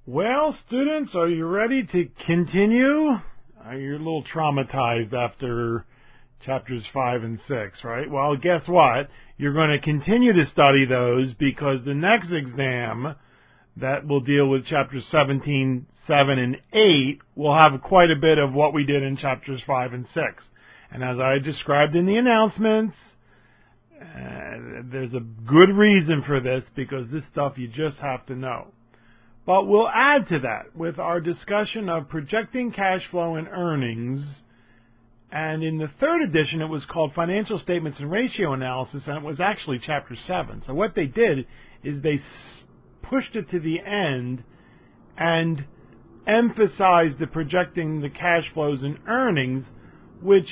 Well, students, are you ready to continue? You're a little traumatized after chapters 5 and 6, right? Well, guess what? You're going to continue to study those because the next exam that will deal with chapters 17, 7, and 8 will have quite a bit of what we did in chapters 5 and 6. And as I described in the announcements, there's a good reason for this because this stuff you just have to know. But we'll add to that with our discussion of projecting cash flow and earnings. And in the third edition, it was called Financial Statements and Ratio Analysis, and it was actually Chapter 7. So what they did is they pushed it to the end and emphasized the projecting the cash flows and earnings, which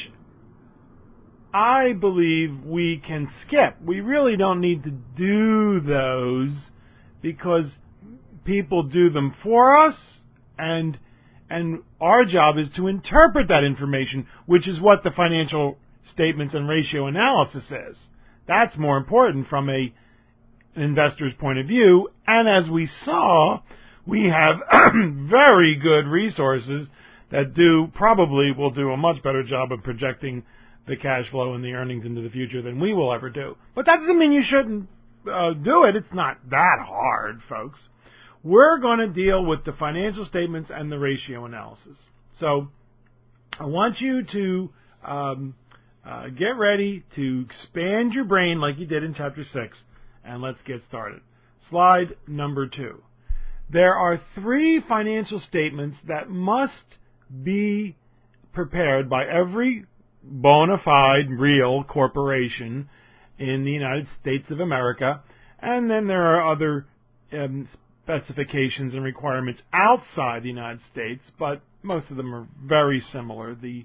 I believe we can skip. We really don't need to do those because people do them for us, and our job is to interpret that information, which is what the financial statements and ratio analysis is. That's more important from an investor's point of view, and as we saw, we have very good resources that will do a much better job of projecting the cash flow and the earnings into the future than we will ever do. But that doesn't mean you shouldn't do it. It's not that hard, folks. We're going to deal with the financial statements and the ratio analysis. So I want you to get ready to expand your brain like you did in Chapter 6, and let's get started. Slide number 2. There are 3 financial statements that must be prepared by every bona fide real corporation in the United States of America, and then there are other specifications and requirements outside the United States, but most of them are very similar. The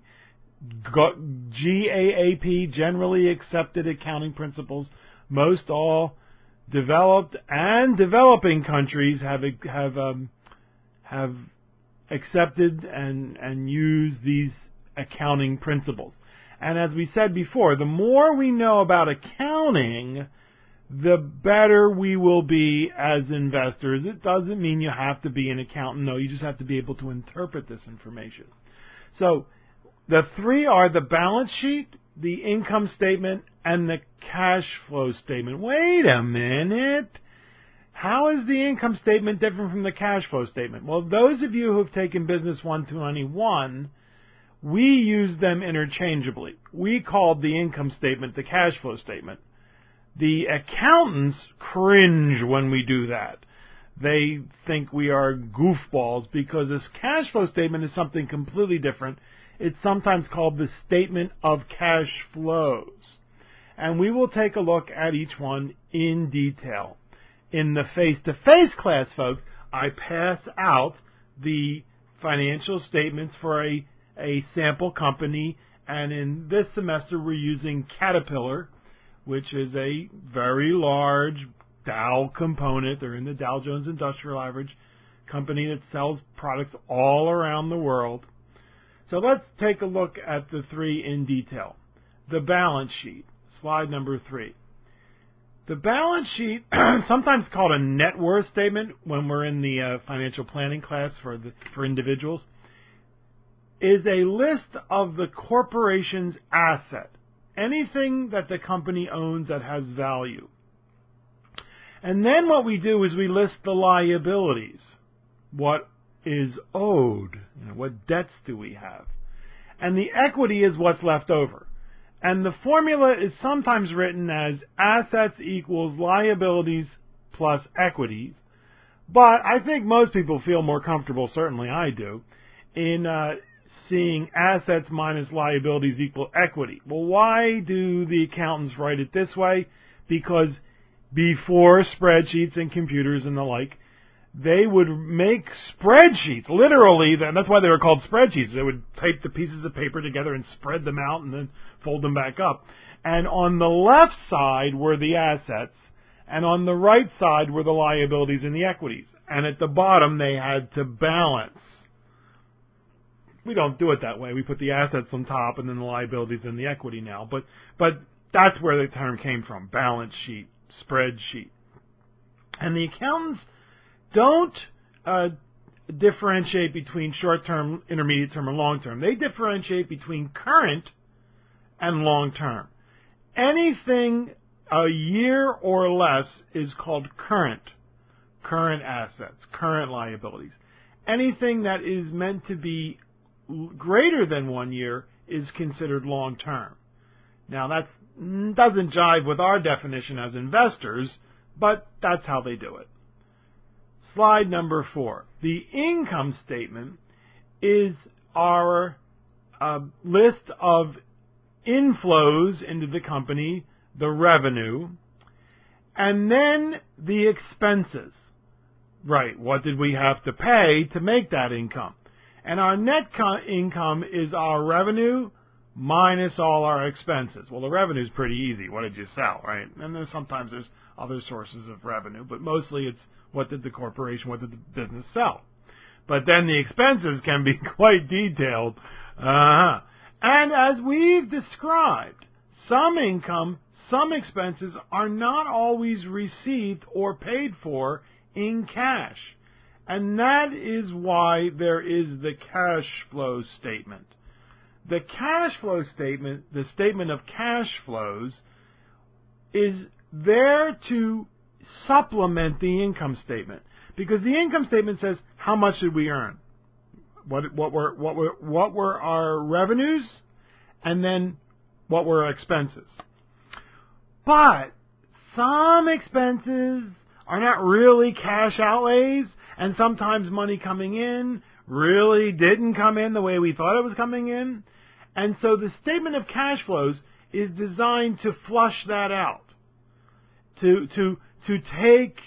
GAAP, Generally Accepted Accounting Principles, most all developed and developing countries have accepted and used these accounting principles. And as we said before, the more we know about accounting, the better we will be as investors. It doesn't mean you have to be an accountant. No, you just have to be able to interpret this information. So the 3 are the balance sheet, the income statement, and the cash flow statement. Wait a minute. How is the income statement different from the cash flow statement? Well, those of you who have taken Business 121, we use them interchangeably. We called the income statement the cash flow statement. The accountants cringe when we do that. They think we are goofballs because this cash flow statement is something completely different. It's sometimes called the statement of cash flows. And we will take a look at each one in detail. In the face-to-face class, folks, I pass out the financial statements for a sample company, and in this semester we're using Caterpillar, which is a very large Dow component. They're in the Dow Jones Industrial Average, company that sells products all around the world. So let's take a look at the 3 in detail. The balance sheet, slide number 3. The balance sheet, sometimes called a net worth statement when we're in the financial planning class for individuals, is a list of the corporation's asset. Anything that the company owns that has value. And then what we do is we list the liabilities. What is owed? What debts do we have? And the equity is what's left over. And the formula is sometimes written as assets equals liabilities plus equities. But I think most people feel more comfortable, certainly I do, in seeing assets minus liabilities equal equity. Well, why do the accountants write it this way? Because before spreadsheets and computers and the like, they would make spreadsheets, literally, that's why they were called spreadsheets. They would tape the pieces of paper together and spread them out and then fold them back up. And on the left side were the assets, and on the right side were the liabilities and the equities. And at the bottom, they had to balance. We don't do it that way. We put the assets on top and then the liabilities and the equity now. But that's where the term came from, balance sheet, spreadsheet. And the accountants don't differentiate between short-term, intermediate-term, and long-term. They differentiate between current and long-term. Anything a year or less is called current assets, current liabilities. Anything that is meant to be greater than 1 year is considered long-term. Now, that doesn't jive with our definition as investors, but that's how they do it. Slide number 4. The income statement is our list of inflows into the company, the revenue, and then the expenses. Right, what did we have to pay to make that income? And our net income is our revenue minus all our expenses. Well, the revenue is pretty easy. What did you sell, right? And sometimes there's other sources of revenue, but mostly it's what did the corporation, what did the business sell? But then the expenses can be quite detailed. And as we've described, some income, some expenses are not always received or paid for in cash. And that is why there is the cash flow statement. The cash flow statement, the statement of cash flows, is there to supplement the income statement. Because the income statement says, how much did we earn? What were our revenues? And then what were our expenses? But some expenses are not really cash outlays, and sometimes money coming in really didn't come in the way we thought it was coming in. And so the statement of cash flows is designed to flush that out, to take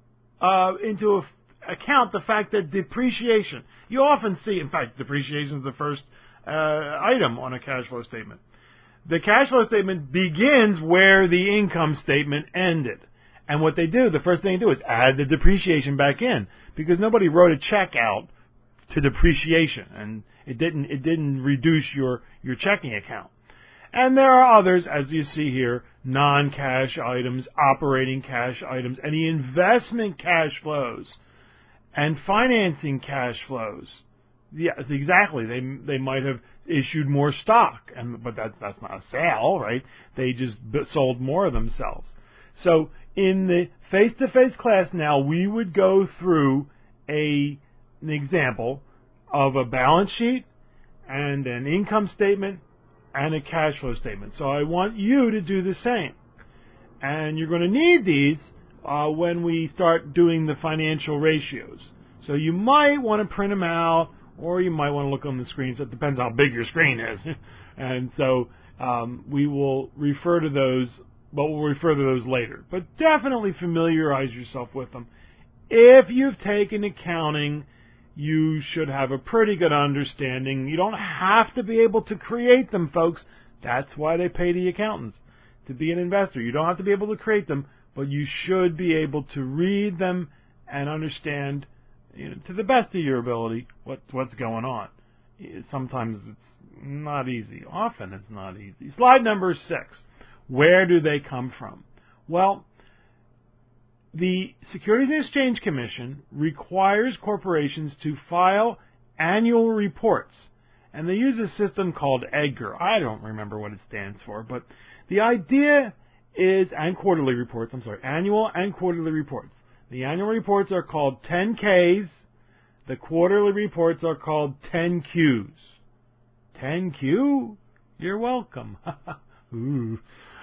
into account the fact that depreciation, you often see, in fact, depreciation is the first item on a cash flow statement. The cash flow statement begins where the income statement ended. And what they do, the first thing they do is add the depreciation back in, because nobody wrote a check out to depreciation, and it didn't reduce your checking account. And there are others, as you see here, non-cash items, operating cash items, any investment cash flows, and financing cash flows. Yes, exactly. They might have issued more stock, but that's not a sale, right? They just sold more of themselves. So in the face-to-face class now, we would go through an example of a balance sheet and an income statement and a cash flow statement. So I want you to do the same. And you're going to need these when we start doing the financial ratios. So you might want to print them out, or you might want to look on the screen. So it depends how big your screen is. And so we will refer to those, but we'll refer to those later. But definitely familiarize yourself with them. If you've taken accounting, you should have a pretty good understanding. You don't have to be able to create them, folks. That's why they pay the accountants to be an investor. You don't have to be able to create them, but you should be able to read them and understand, to the best of your ability, what's going on. Sometimes it's not easy. Often it's not easy. Slide number 6. Where do they come from? Well, the Securities and Exchange Commission requires corporations to file annual reports, and they use a system called EDGAR. I don't remember what it stands for, but the idea is, and quarterly reports, annual and quarterly reports. The annual reports are called 10Ks. The quarterly reports are called 10Qs. 10Q? You're welcome. Ooh.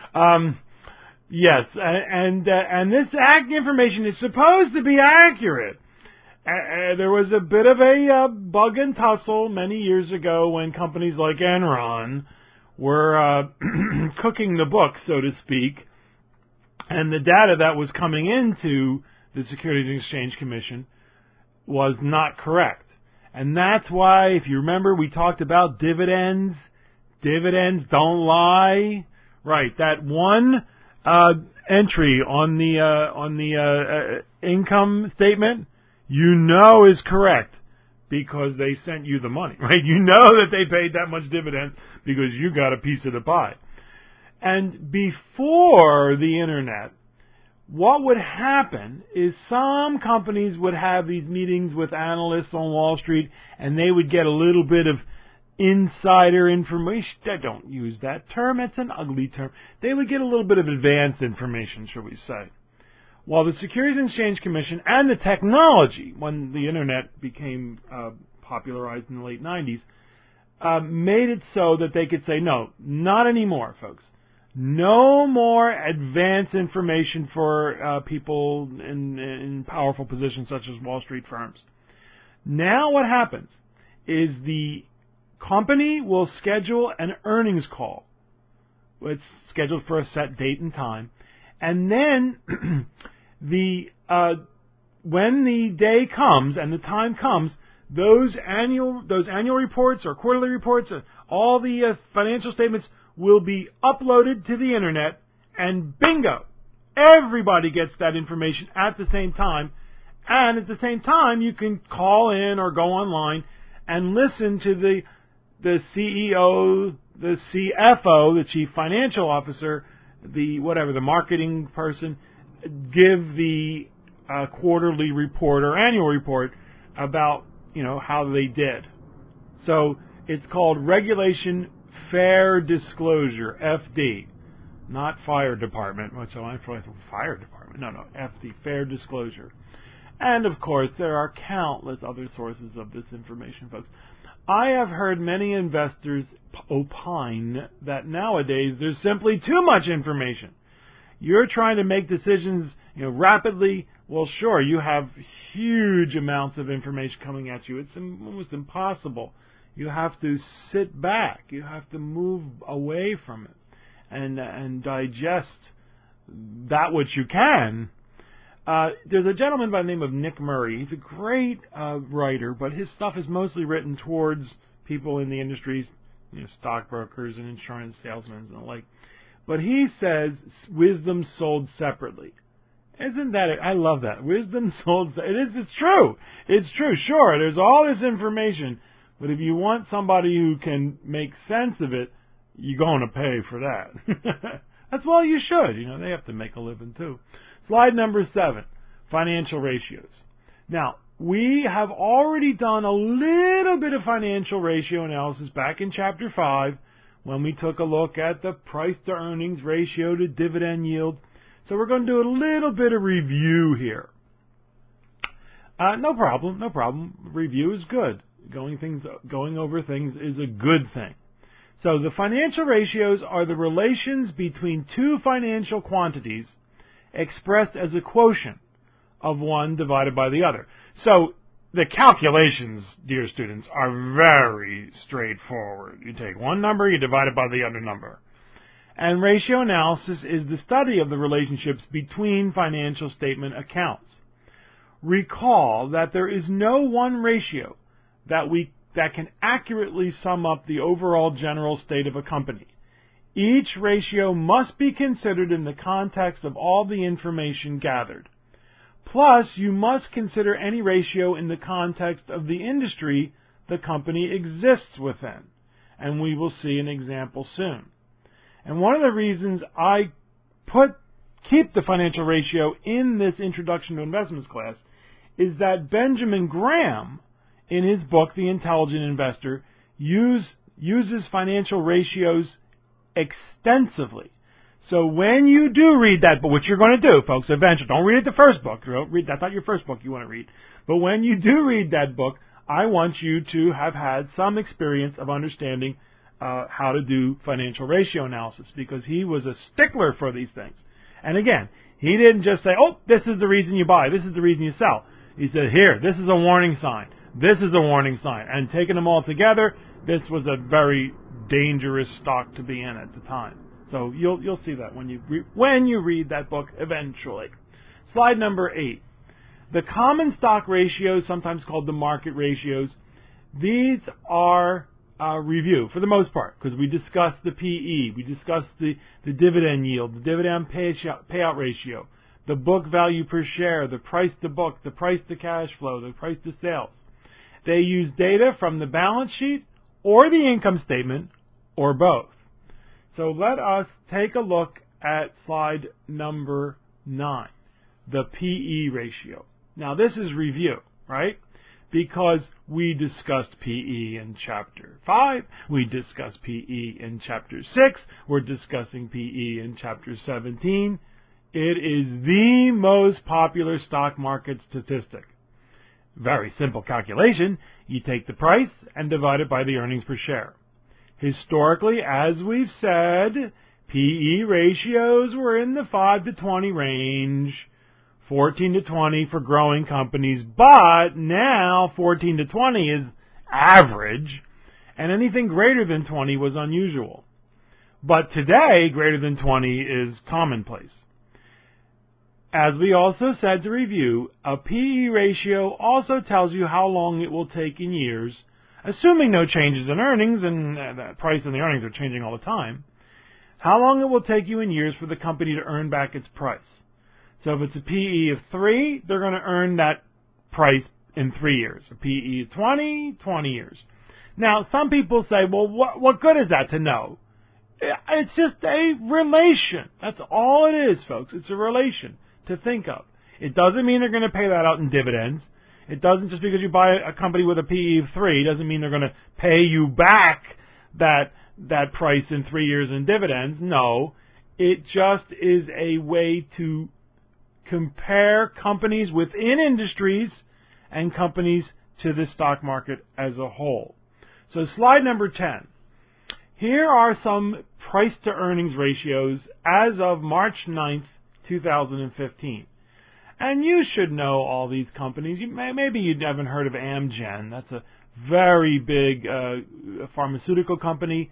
Yes, and this information is supposed to be accurate. There was a bit of a bug and tussle many years ago when companies like Enron were cooking the books, so to speak, and the data that was coming into the Securities and Exchange Commission was not correct. And that's why, if you remember, we talked about dividends. Dividends don't lie. Right, that one entry on the income statement, is correct because they sent you the money, right? You know that they paid that much dividends because you got a piece of the pie. And before the internet, what would happen is some companies would have these meetings with analysts on Wall Street, and they would get a little bit of insider information. Don't use that term. It's an ugly term. They would get a little bit of advanced information, shall we say. While the Securities and Exchange Commission and the technology, when the Internet became popularized in the late 90s, made it so that they could say, no, not anymore, folks. No more advanced information for people in powerful positions such as Wall Street firms. Now what happens is the company will schedule an earnings call. It's scheduled for a set date and time. And then when the day comes and the time comes, those annual reports or quarterly reports, all the financial statements will be uploaded to the Internet, and bingo, everybody gets that information at the same time. And at the same time, you can call in or go online and listen to the CEO, the CFO, the Chief Financial Officer, the marketing person, give the quarterly report or annual report about, how they did. So it's called Regulation Fair Disclosure, FD, not Fire Department. So I thought Fire Department. No, FD, Fair Disclosure. And of course, there are countless other sources of this information, folks. I have heard many investors opine that nowadays there's simply too much information. You're trying to make decisions, rapidly. Well, sure, you have huge amounts of information coming at you. It's almost impossible. You have to sit back. You have to move away from it and digest that which you can. There's a gentleman by the name of Nick Murray. He's a great writer, but his stuff is mostly written towards people in the industries, stockbrokers and insurance salesmen and the like. But he says wisdom sold separately. Isn't that it? I love that. Wisdom sold. It's true. It's true. Sure, there's all this information, but if you want somebody who can make sense of it, you're going to pay for that. That's well, you should. They have to make a living too. Slide number 7, financial ratios. Now, we have already done a little bit of financial ratio analysis back in Chapter 5 when we took a look at the price-to-earnings ratio to dividend yield. So we're going to do a little bit of review here. No problem. Review is good. Going over things is a good thing. So the financial ratios are the relations between two financial quantities expressed as a quotient of one divided by the other. So the calculations, dear students, are very straightforward. You take one number, you divide it by the other number. And ratio analysis is the study of the relationships between financial statement accounts. Recall that there is no one ratio that can accurately sum up the overall general state of a company. Each ratio must be considered in the context of all the information gathered. Plus, you must consider any ratio in the context of the industry the company exists within. And we will see an example soon. And one of the reasons I keep the financial ratio in this Introduction to Investments class is that Benjamin Graham, in his book, The Intelligent Investor, uses financial ratios extensively. So when you do read that book, which you're going to do, folks, eventually, don't read it the first book. That's not your first book you want to read. But when you do read that book, I want you to have had some experience of understanding how to do financial ratio analysis, because he was a stickler for these things. And again, he didn't just say, oh, this is the reason you buy, this is the reason you sell. He said, here, this is a warning sign, this is a warning sign. And taking them all together, this was a very dangerous stock to be in at the time. So you'll see that when you read that book eventually. Slide number 8. The common stock ratios, sometimes called the market ratios, these are review for the most part, because we discussed the PE, we discussed the dividend yield, the dividend payout ratio, the book value per share, the price to book, the price to cash flow, the price to sales. They use data from the balance sheet or the income statement or both. So let us take a look at slide number 9, the PE ratio. Now this is review, right? Because we discussed PE in Chapter 5, we discussed PE in Chapter 6, we're discussing PE in Chapter 17. It is the most popular stock market statistic. Very simple calculation. You take the price and divide it by the earnings per share. Historically, as we've said, PE ratios were in the 5 to 20 range, 14 to 20 for growing companies, but now 14 to 20 is average, and anything greater than 20 was unusual. But today, greater than 20 is commonplace. As we also said to review, a PE ratio also tells you how long it will take in years, assuming no changes in earnings, and the price and the earnings are changing all the time, how long it will take you in years for the company to earn back its price. So if it's a PE of 3, they're going to earn that price in 3 years. A PE of 20, 20 years. Now, some people say, well, what good is that to know? It's just a relation. That's all it is, folks. It's a relation to think of. It doesn't mean they're going to pay that out in dividends. It doesn't, just because you buy a company with a PE of 3, doesn't mean they're going to pay you back that price in 3 years in dividends. No, it just is a way to compare companies within industries and companies to the stock market as a whole. So slide number 10. Here are some price to earnings ratios as of March 9th, 2015. And you should know all these companies. Maybe you haven't heard of Amgen. That's a very big pharmaceutical company.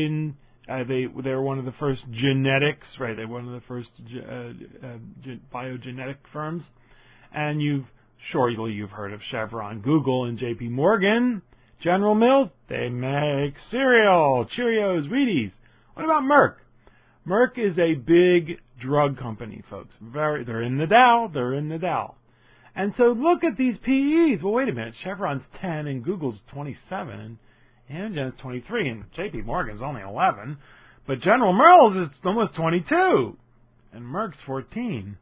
They're one of the first genetics, right? They're one of the first biogenetic firms. And surely you've heard of Chevron, Google, and J.P. Morgan. General Mills, they make cereal, Cheerios, Wheaties. What about Merck? Merck is a big drug company, folks. They're in the Dow. And so look at these PEs. Well, wait a minute. Chevron's 10 and Google's 27 and Amgen's 23 and J.P. Morgan's only 11. But General Mills is almost 22 and Merck's 14.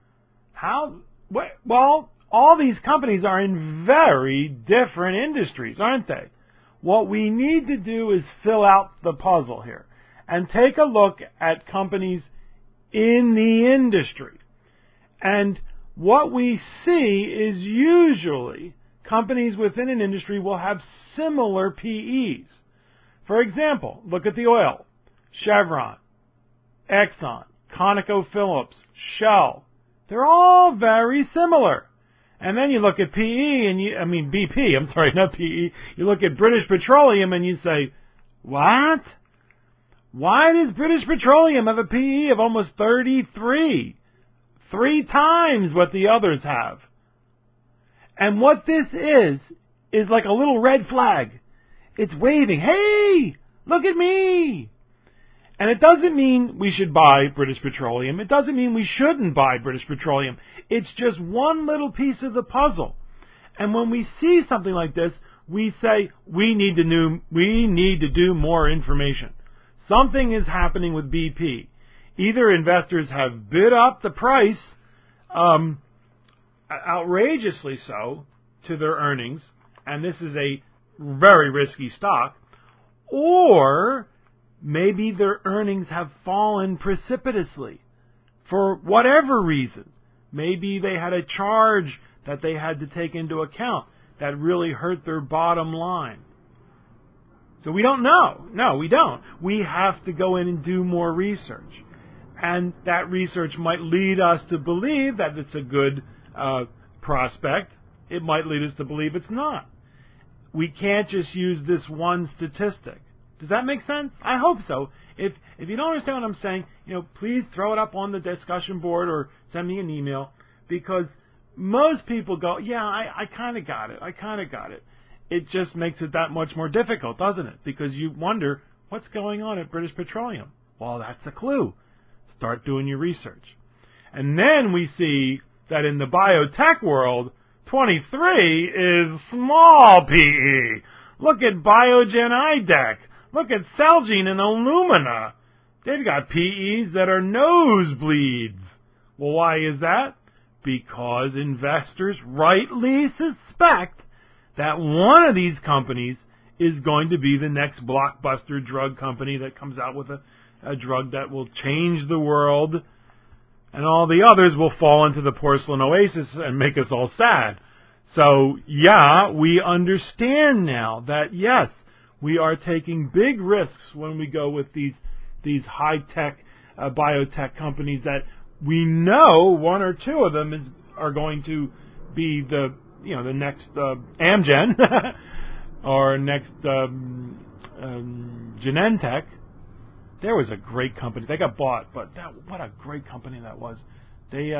Well, all these companies are in very different industries, aren't they? What we need to do is fill out the puzzle here and take a look at companies in the industry. And what we see is usually companies within an industry will have similar PEs. For example, look at the oil. Chevron, Exxon, ConocoPhillips, Shell. They're all very similar. And then you look at BP, I'm sorry, not PE. You look at British Petroleum and you say, what? Why does British Petroleum have a PE of almost 33? 3 times what the others have. And what this is like a little red flag. It's waving, hey, look at me. And it doesn't mean we should buy British Petroleum. It doesn't mean we shouldn't buy British Petroleum. It's just one little piece of the puzzle. And when we see something like this, we say we need to do more information. Something is happening with BP. Either investors have bid up the price, outrageously so, to their earnings, and this is a very risky stock, or maybe their earnings have fallen precipitously for whatever reason. Maybe they had a charge that they had to take into account that really hurt their bottom line. So we don't know. No, we don't. We have to go in and do more research. And that research might lead us to believe that it's a good prospect. It might lead us to believe it's not. We can't just use this one statistic. Does that make sense? I hope so. If you don't understand what I'm saying, please throw it up on the discussion board or send me an email, because most people go, yeah, I kind of got it. It just makes it that much more difficult, doesn't it? Because you wonder, what's going on at British Petroleum? Well, that's a clue. Start doing your research. And then we see that in the biotech world, 23 is small PE. Look at Biogen IDEC. Look at Celgene and Illumina. They've got PEs that are nosebleeds. Well, why is that? Because investors rightly suspect that one of these companies is going to be the next blockbuster drug company that comes out with a drug that will change the world, and all the others will fall into the porcelain oasis and make us all sad. So, yeah, we understand now that, yes, we are taking big risks when we go with these high-tech biotech companies that we know one or two of them are going to be the next Amgen or next Genentech. There was a great company. They got bought, but what a great company that was. They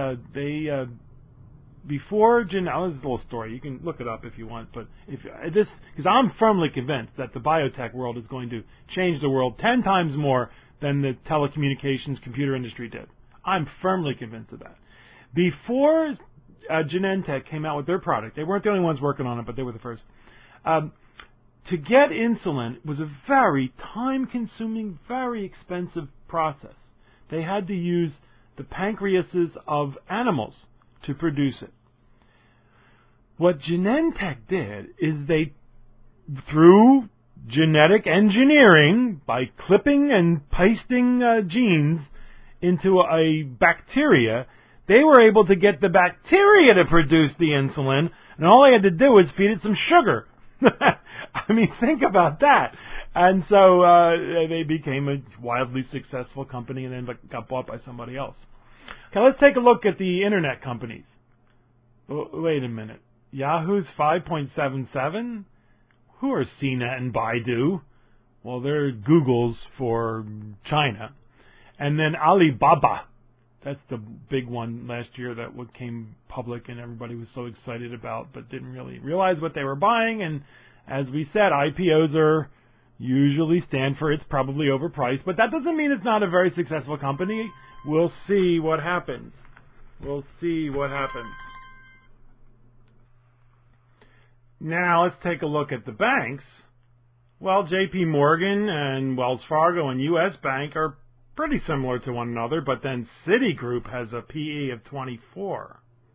before this is a little story. You can look it up if you want, but because I'm firmly convinced that the biotech world is going to change the world 10 times more than the telecommunications computer industry did. I'm firmly convinced of that. Before Genentech came out with their product, they weren't the only ones working on it, but they were the first. To get insulin was a very time-consuming, very expensive process. They had to use the pancreases of animals to produce it. What Genentech did is they, through genetic engineering, by clipping and pasting genes into a bacteria, they were able to get the bacteria to produce the insulin, and all they had to do was feed it some sugar. I mean, think about that. And so they became a wildly successful company and then got bought by somebody else. Okay, let's take a look at the internet companies. Wait a minute. Yahoo's 5.77? Who are CNET and Baidu? Well, they're Google's for China. And then Alibaba. That's the big one last year that came public and everybody was so excited about, but didn't really realize what they were buying. And as we said, IPOs are usually stand for it's probably overpriced, but that doesn't mean it's not a very successful company. We'll see what happens. We'll see what happens. Now let's take a look at the banks. Well, JP Morgan and Wells Fargo and US Bank are pretty similar to one another, but then Citigroup has a PE of 24.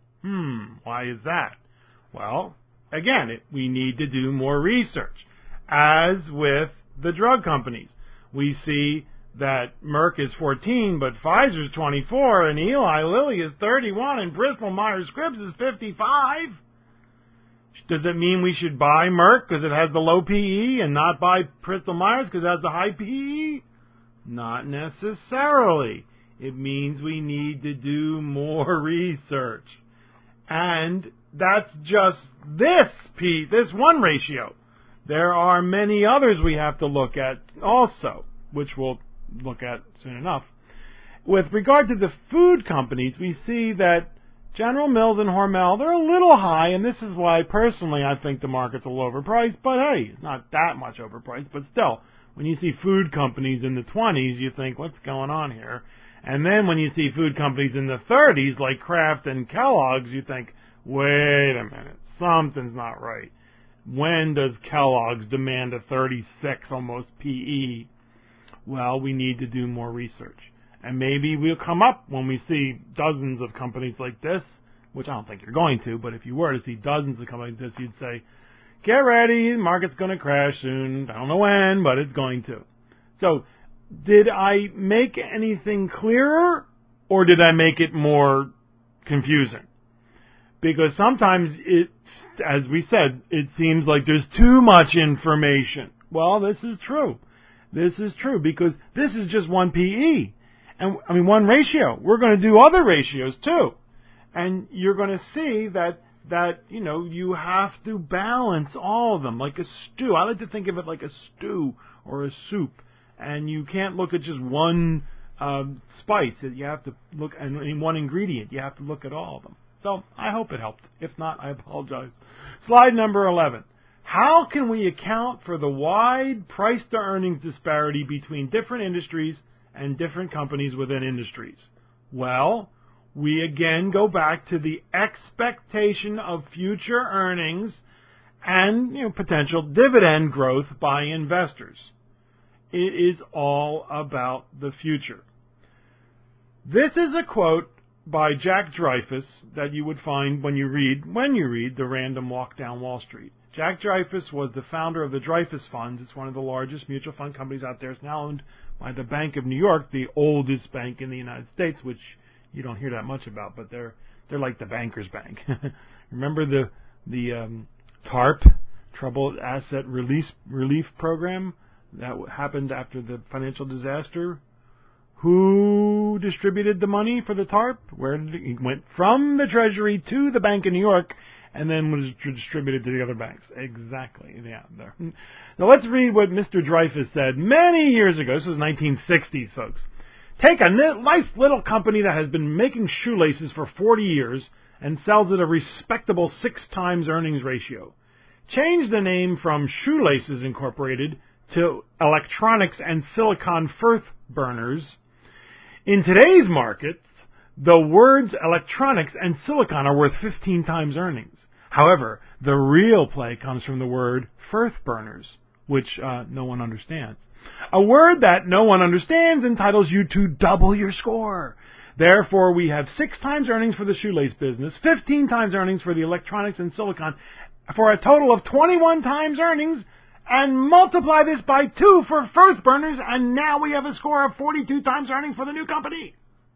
Why is that? Well, again, we need to do more research. As with the drug companies, we see that Merck is 14, but Pfizer's 24, and Eli Lilly is 31, and Bristol Myers Squibb is 55. Does it mean we should buy Merck because it has the low PE and not buy Bristol Myers because it has the high PE? Not necessarily. It means we need to do more research. And that's just this one ratio. There are many others we have to look at also, which we'll look at soon enough. With regard to the food companies, we see that General Mills and Hormel, they're a little high, and this is why, personally, I think the market's a little overpriced. But, hey, it's not that much overpriced. But still, when you see food companies in the 20s, you think, what's going on here? And then when you see food companies in the 30s, like Kraft and Kellogg's, you think, wait a minute, something's not right. When does Kellogg's demand a 36 almost PE? Well, we need to do more research. And maybe we'll come up when we see dozens of companies like this, which I don't think you're going to, but if you were to see dozens of companies like this, you'd say, get ready, the market's going to crash soon. I don't know when, but it's going to. So, did I make anything clearer, or did I make it more confusing? Because sometimes as we said, it seems like there's too much information. Well, this is true. This is true because this is just one PE. And I mean, one ratio. We're going to do other ratios too. And you're going to see that you have to balance all of them like a stew. I like to think of it like a stew or a soup. And you can't look at just one spice. You have to look at one ingredient. You have to look at all of them. So I hope it helped. If not, I apologize. Slide number 11. How can we account for the wide price-to-earnings disparity between different industries and different companies within industries? Well, we again go back to the expectation of future earnings and potential dividend growth by investors. It is all about the future. This is a quote by Jack Dreyfus that you would find when you read the Random Walk Down Wall Street. Jack Dreyfus was the founder of the Dreyfus Funds. It's one of the largest mutual fund companies out there. It's now owned by the Bank of New York, the oldest bank in the United States, which you don't hear that much about, but they're like the bankers' bank. Remember the TARP, Troubled Asset Relief Program, that happened after the financial disaster? Who distributed the money for the TARP? Where did it went? From the Treasury to the Bank of New York, and then was distributed to the other banks. Exactly. Yeah. There. Now let's read what Mr. Dreyfus said many years ago. This was 1960s, folks. Take a nice little company that has been making shoelaces for 40 years and sells at a respectable 6 times earnings ratio. Change the name from Shoelaces Incorporated to Electronics and Silicon Firth Burners. In today's markets, the words electronics and silicon are worth 15 times earnings. However, the real play comes from the word Firth Burners, which no one understands. A word that no one understands entitles you to double your score. Therefore, we have 6 times earnings for the shoelace business, 15 times earnings for the electronics and silicon, for a total of 21 times earnings, and multiply this by 2 for Firth Burners, and now we have a score of 42 times earnings for the new company.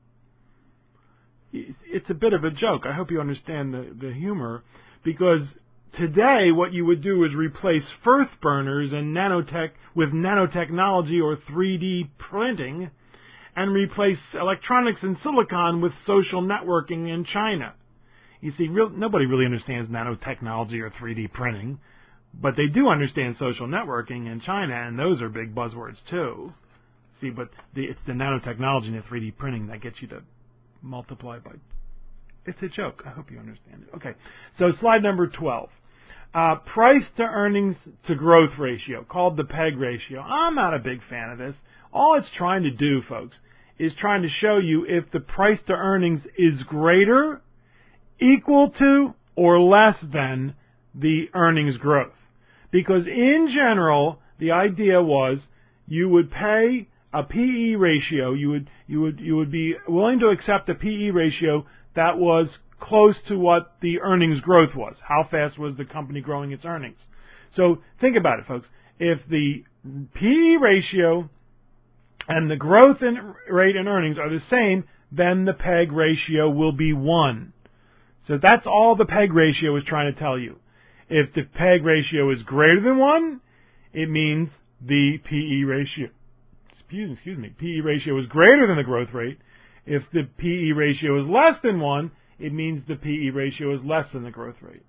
It's a bit of a joke. I hope you understand the humor, because today what you would do is replace Firth Burners and with nanotechnology or 3D printing, and replace electronics and silicon with social networking in China. You see, nobody really understands nanotechnology or 3D printing, but they do understand social networking in China, and those are big buzzwords too. See, but it's the nanotechnology and the 3D printing that gets you to multiply by... It's a joke. I hope you understand it. Okay, so slide number 12. Price to earnings to growth ratio, called the PEG ratio. I'm not a big fan of this. All it's trying to do, folks, is trying to show you if the price to earnings is greater, equal to, or less than the earnings growth. Because in general, the idea was you would pay a PE ratio, you would be willing to accept a PE ratio that was close to what the earnings growth was. How fast was the company growing its earnings? So think about it, folks. If the PE ratio and the growth rate in earnings are the same, then the PEG ratio will be 1. So that's all the PEG ratio is trying to tell you. If the PEG ratio is greater than 1, it means the PE ratio, PE ratio is greater than the growth rate. If the PE ratio is less than 1, it means the PE ratio is less than the growth rate.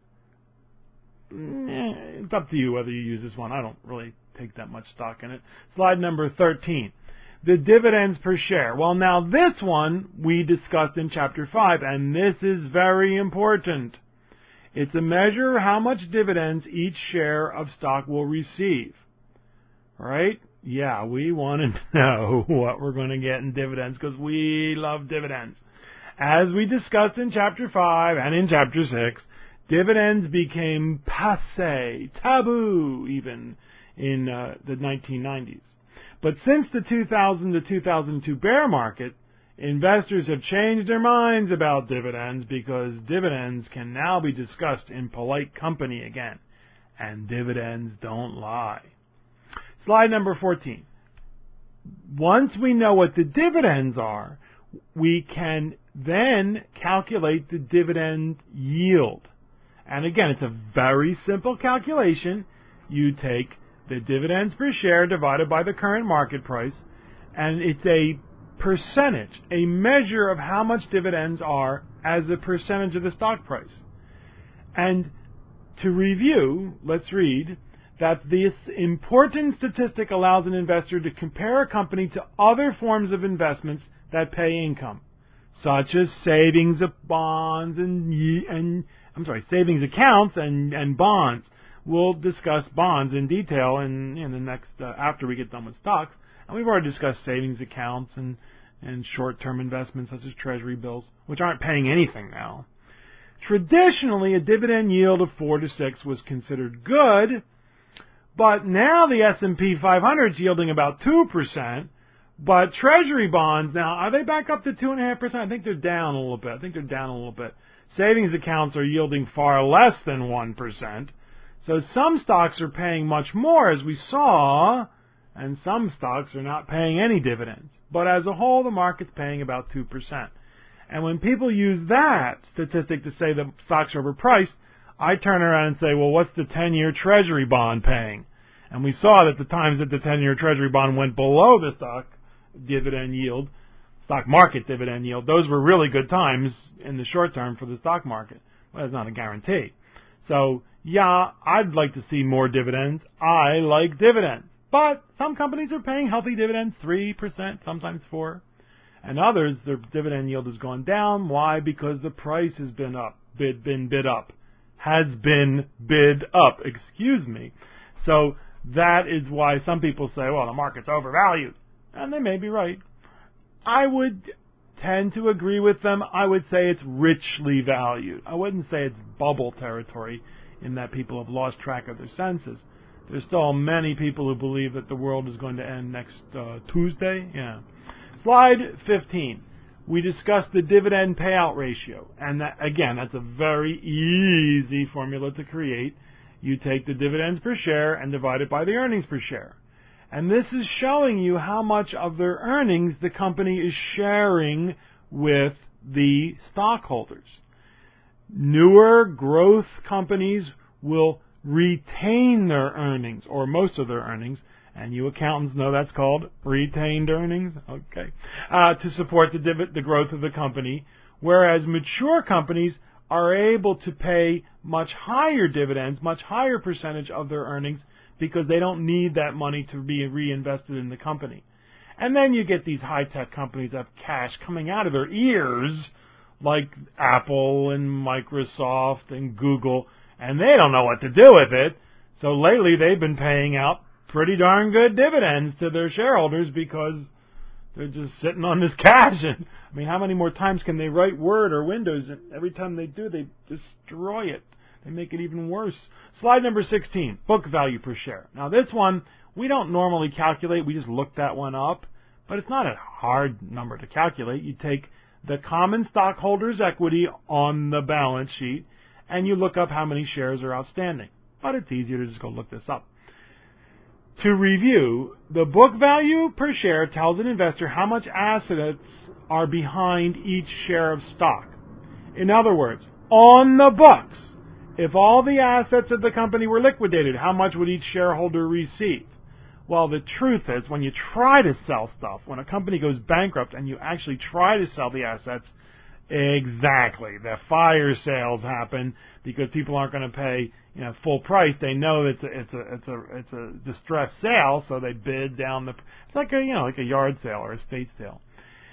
It's up to you whether you use this one. I don't really take that much stock in it. Slide number 13. The dividends per share. Well, now this one we discussed in Chapter 5, and this is very important. It's a measure of how much dividends each share of stock will receive. Right? Yeah, we want to know what we're going to get in dividends because we love dividends. As we discussed in Chapter 5 and in Chapter 6, dividends became passé, taboo even in the 1990s. But since the 2000 to 2002 bear market, investors have changed their minds about dividends because dividends can now be discussed in polite company again. And dividends don't lie. Slide number 14. Once we know what the dividends are, we can then calculate the dividend yield. And again, it's a very simple calculation. You take the dividends per share divided by the current market price, and it's a percentage, a measure of how much dividends are as a percentage of the stock price. And to review, let's read that this important statistic allows an investor to compare a company to other forms of investments that pay income, such as savings accounts and bonds. We'll discuss bonds in detail in the next after we get done with stocks, and we've already discussed savings accounts and short-term investments such as treasury bills, which aren't paying anything now. Traditionally, a dividend yield of 4 to 6 was considered good, but now the S&P 500 is yielding about 2%, But Treasury bonds now, are they back up to 2.5%? I think they're down a little bit. Savings accounts are yielding far less than 1%. So some stocks are paying much more, as we saw, and some stocks are not paying any dividends. But as a whole, the market's paying about 2%. And when people use that statistic to say that stocks are overpriced, I turn around and say, well, what's the 10-year Treasury bond paying? And we saw that the times that the 10-year Treasury bond went below the stock market dividend yield, those were really good times in the short term for the stock market. Well, that's not a guarantee. So, yeah, I'd like to see more dividends. I like dividends. But some companies are paying healthy dividends, 3%, sometimes 4%. And others, their dividend yield has gone down. Why? Because the price has been bid up. So that is why some people say, well, the market's overvalued. And they may be right. I would tend to agree with them. I would say it's richly valued. I wouldn't say it's bubble territory in that people have lost track of their senses. There's still many people who believe that the world is going to end next Tuesday. Yeah. Slide 15. We discussed the dividend payout ratio. And that, again, that's a very easy formula to create. You take the dividends per share and divide it by the earnings per share. And this is showing you how much of their earnings the company is sharing with the stockholders. Newer growth companies will retain their earnings, or most of their earnings, and you accountants know that's called retained earnings, to support the growth of the company, whereas mature companies are able to pay much higher dividends, much higher percentage of their earnings, because they don't need that money to be reinvested in the company. And then you get these high-tech companies that have cash coming out of their ears, like Apple and Microsoft and Google, and they don't know what to do with it. So lately they've been paying out pretty darn good dividends to their shareholders because they're just sitting on this cash. And I mean, how many more times can they write Word or Windows? And every time they do, they destroy it. They make it even worse. Slide number 16, book value per share. Now this one, we don't normally calculate. We just looked that one up. But it's not a hard number to calculate. You take the common stockholders' equity on the balance sheet, and you look up how many shares are outstanding. But it's easier to just go look this up. To review, the book value per share tells an investor how much assets are behind each share of stock. In other words, on the books, if all the assets of the company were liquidated, how much would each shareholder receive? Well, the truth is, when you try to sell stuff, when a company goes bankrupt and you actually try to sell the assets, exactly, the fire sales happen because people aren't going to pay full price. They know it's a distressed sale, so they bid down the. It's like a yard sale or estate sale.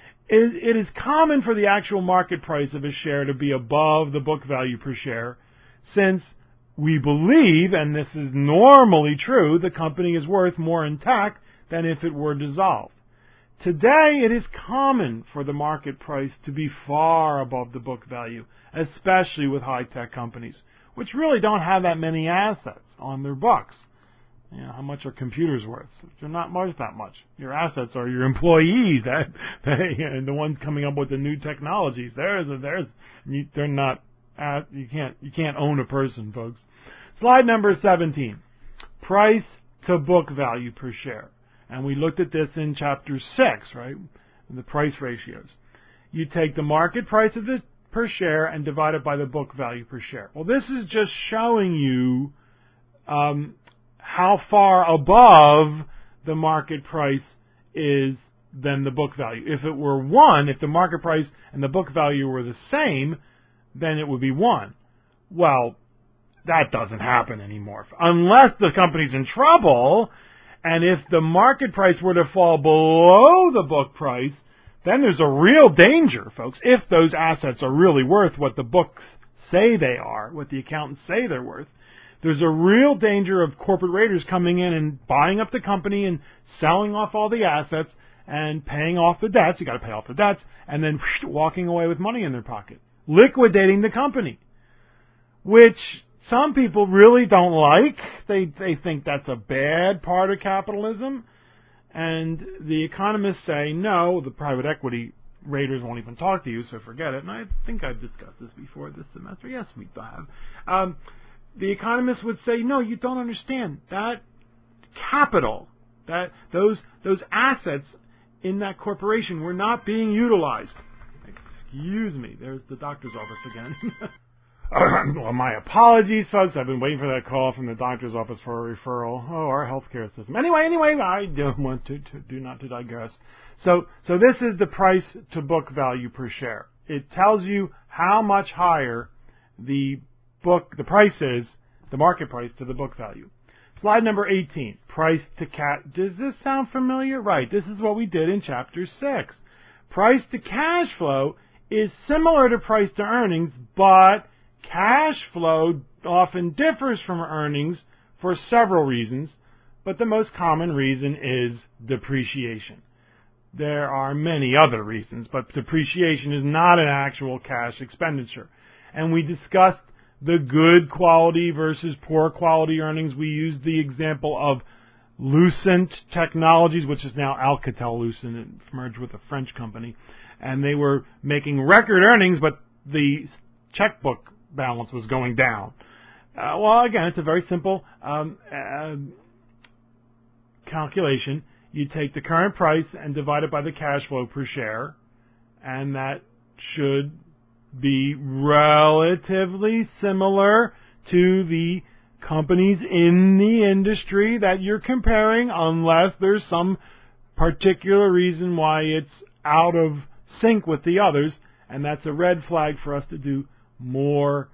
It is common for the actual market price of a share to be above the book value per share, since we believe, and this is normally true, the company is worth more intact than if it were dissolved. Today, it is common for the market price to be far above the book value, especially with high-tech companies, which really don't have that many assets on their books. How much are computers worth? They're not worth that much. Your assets are your employees, and the ones coming up with the new technologies. They're not. You can't own a person, folks. Slide number 17, price to book value per share. And we looked at this in chapter 6, right? The price ratios. You take the market price of this per share and divide it by the book value per share. Well, this is just showing you how far above the market price is than the book value. If it were 1, if the market price and the book value were the same, then it would be 1. Well, that doesn't happen anymore. Unless the company's in trouble, and if the market price were to fall below the book price, then there's a real danger, folks, if those assets are really worth what the books say they are, what the accountants say they're worth. There's a real danger of corporate raiders coming in and buying up the company and selling off all the assets and paying off the debts. You got to pay off the debts, and then walking away with money in their pocket, liquidating the company, which some people really don't like. They think that's a bad part of capitalism. and the economists say, no, the private equity raters won't even talk to you, so forget it. And I think I've discussed this before this semester. Yes, we have. The economists would say, no, you don't understand. That capital, that those assets in that corporation were not being utilized. Excuse me, there's the doctor's office again. Well, my apologies, folks. I've been waiting for that call from the doctor's office for a referral. Oh, our healthcare system. Anyway, I don't want to digress. So this is the price to book value per share. It tells you how much higher the price is, the market price to the book value. Slide number 18, price to cash. Does this sound familiar? Right, this is what we did in Chapter 6. Price to cash flow is similar to price to earnings, but cash flow often differs from earnings for several reasons, but the most common reason is depreciation. There are many other reasons, but depreciation is not an actual cash expenditure. And we discussed the good quality versus poor quality earnings. We used the example of Lucent Technologies, which is now Alcatel-Lucent, it merged with a French company, and they were making record earnings, but the checkbook balance was going down. Well, again, it's a very simple calculation. You take the current price and divide it by the cash flow per share, and that should be relatively similar to the companies in the industry that you're comparing, unless there's some particular reason why it's out of sync with the others, and that's a red flag for us to do more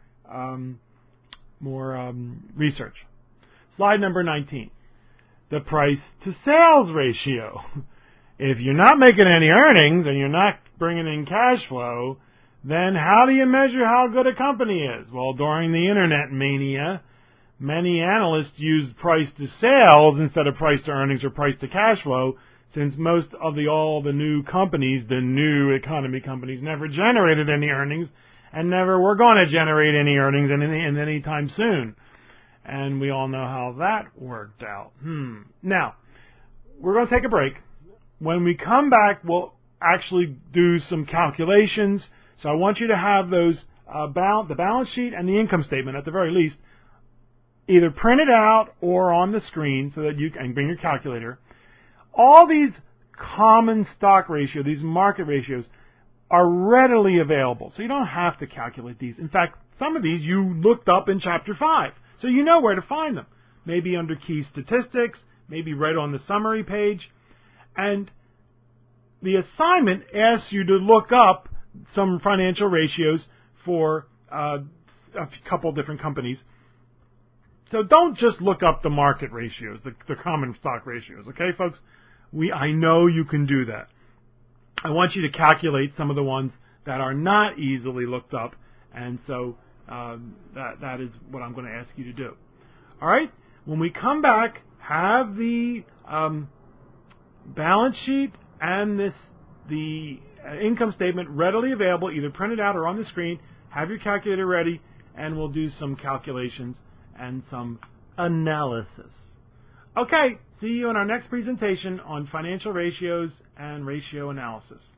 research. Slide number 19, the price to sales ratio. If you're not making any earnings and you're not bringing in cash flow, then how do you measure how good a company is? Well, during the internet mania, many analysts used price to sales instead of price to earnings or price to cash flow, since most of all the new companies, the new economy companies, never generated any earnings and never were going to generate any earnings in any time soon. And we all know how that worked out. Now, we're going to take a break. When we come back, we'll actually do some calculations. So I want you to have those the balance sheet and the income statement, at the very least, either printed out or on the screen so that you can bring your calculator. All these common stock ratio, these market ratios, are readily available. So you don't have to calculate these. In fact, some of these you looked up in Chapter 5. So you know where to find them. Maybe under key statistics, maybe right on the summary page. And the assignment asks you to look up some financial ratios for a couple different companies. So don't just look up the market ratios, the common stock ratios. Okay, folks? I know you can do that. I want you to calculate some of the ones that are not easily looked up, and so that is what I'm going to ask you to do. All right? When we come back, have the balance sheet and the income statement readily available, either printed out or on the screen. Have your calculator ready, and we'll do some calculations and some analysis. Okay, see you in our next presentation on financial ratios and ratio analysis.